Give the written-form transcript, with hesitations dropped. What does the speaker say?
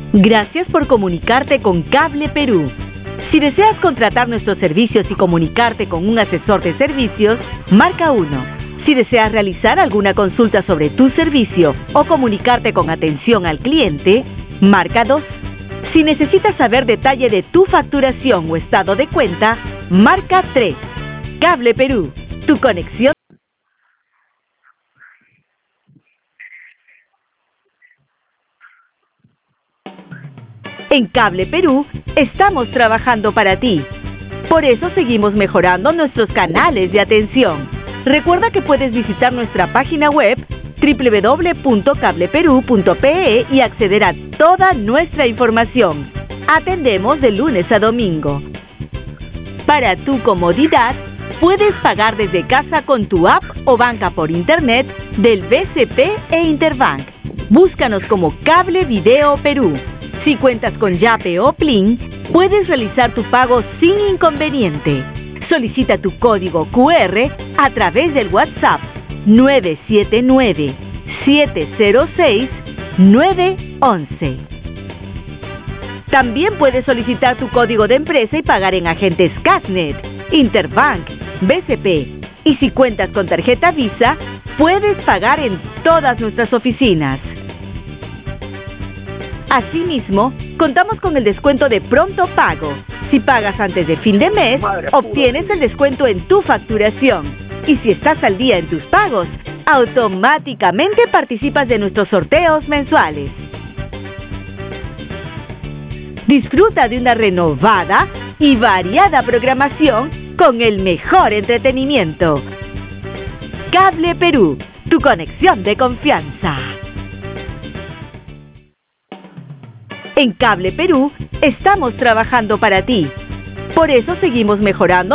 Gracias por comunicarte con Cable Perú. Si deseas contratar nuestros servicios y comunicarte con un asesor de servicios, marca 1. Si deseas realizar alguna consulta sobre tu servicio o comunicarte con atención al cliente, marca 2. Si necesitas saber detalle de tu facturación o estado de cuenta, marca 3. Cable Perú, tu conexión. En Cable Perú estamos trabajando para ti. Por eso seguimos mejorando nuestros canales de atención. Recuerda que puedes visitar nuestra página web www.cableperu.pe y acceder a toda nuestra información. Atendemos de lunes a domingo. Para tu comodidad, puedes pagar desde casa con tu app o banca por internet del BCP e Interbank. Búscanos como Cable Video Perú. Si cuentas con Yape o Plin, puedes realizar tu pago sin inconveniente. Solicita tu código QR a través del WhatsApp 979-706-911. También puedes solicitar tu código de empresa y pagar en agentes Casnet, Interbank, BCP. Y si cuentas con tarjeta Visa, puedes pagar en todas nuestras oficinas. Asimismo, contamos con el descuento de pronto pago. Si pagas antes de fin de mes, obtienes el descuento en tu facturación. Y si estás al día en tus pagos, automáticamente participas de nuestros sorteos mensuales. Disfruta de una renovada y variada programación con el mejor entretenimiento. Cable Perú, tu conexión de confianza. En Cable Perú estamos trabajando para ti. Por eso seguimos mejorando